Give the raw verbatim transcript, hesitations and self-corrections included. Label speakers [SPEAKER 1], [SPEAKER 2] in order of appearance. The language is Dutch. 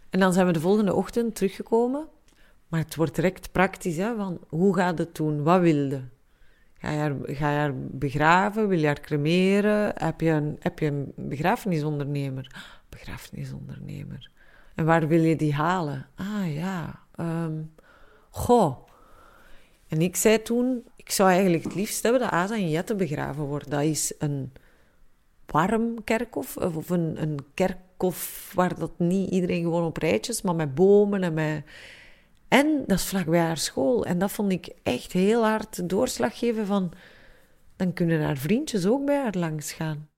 [SPEAKER 1] En dan zijn we de volgende ochtend teruggekomen. Maar het wordt direct praktisch, hè, van hoe gaat het doen? Wat wil je? Ga je haar, ga je haar begraven? Wil je haar cremeren? Heb je een, heb je een begrafenisondernemer? Begrafenisondernemer. En waar wil je die halen? Ah ja, um, goh. En ik zei toen, ik zou eigenlijk het liefst hebben dat Asa en Jette begraven worden. Dat is een warm kerkhof, of een, een kerkhof waar dat niet iedereen gewoon op rijtjes, maar met bomen en met... En dat is vlakbij haar school. En dat vond ik echt heel hard doorslag geven van... Dan kunnen haar vriendjes ook bij haar langs gaan.